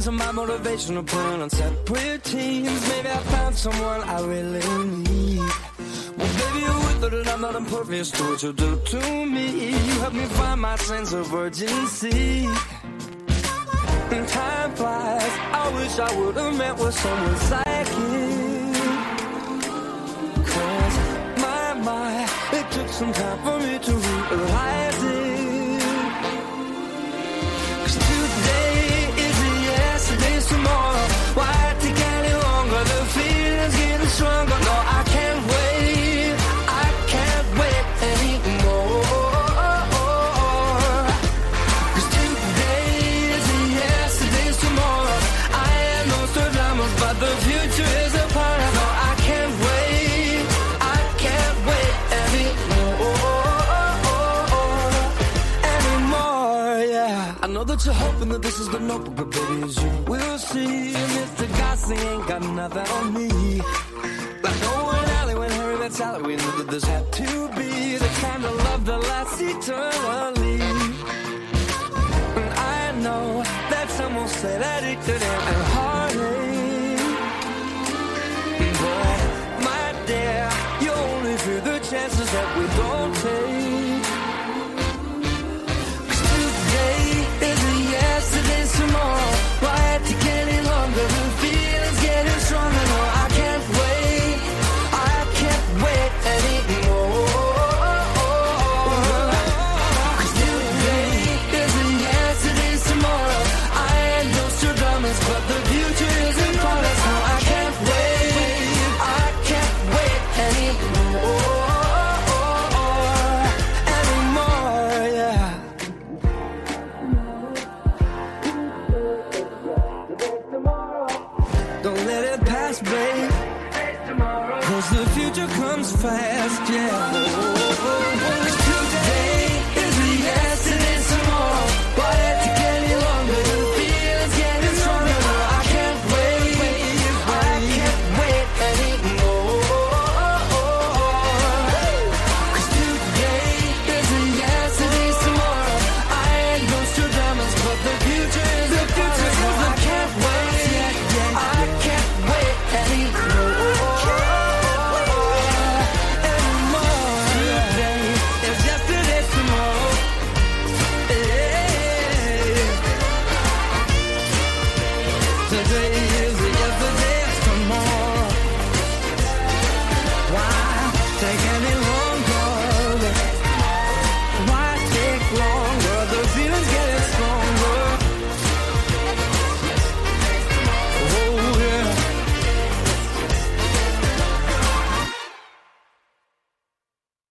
some my motivational plan on separate teams. Maybe I found someone I really need. Well, baby, you're with it and I'm not impervious to what you do to me. You help me find my sense of urgency. And time flies. I wish I would have met with someone like you. Cause my, it took some time for me to realize it. Cause today is the yesterday's tomorrow. Why take any longer? The feeling's getting stronger. No, I can't wait. I can't wait anymore. Cause today is the yesterday's tomorrow. I am no Nostradamus, but the future is upon us. No, I can't wait. I can't wait anymore, yeah. I know that you're hoping that this is the notebook, but baby, as you will see, Mr. Gossy ain't got nothing on me. Like Owen Alley when Harry met Sally, we knew that this had to be the kind of love that lasts eternally. And I know that some will say that it could end in heartache, but my dear, you only fear the chances that we don't take. 'Cause today is the yesterday's tomorrow. Why take any longer? The feeling's getting stronger. No, I can't wait. I can't wait anymore. 'Cause today is the yesterday's tomorrow. I ain't Nostradamus, but the future is upon us. No, I can't wait. I can't wait anymore. Anymore, yeah. Don't let it pass, babe. 'Cause the future comes fast, yeah. 'Cause today is the yesterday's tomorrow. Why let it take any longer? The feeling's getting stronger. No, I can't wait. I can't wait anymore. 'Cause today is the yesterday's tomorrow. I ain't Nostradamus, but the future is the future. I can't wait. I can't wait anymore. Today is yesterday's tomorrow. Today is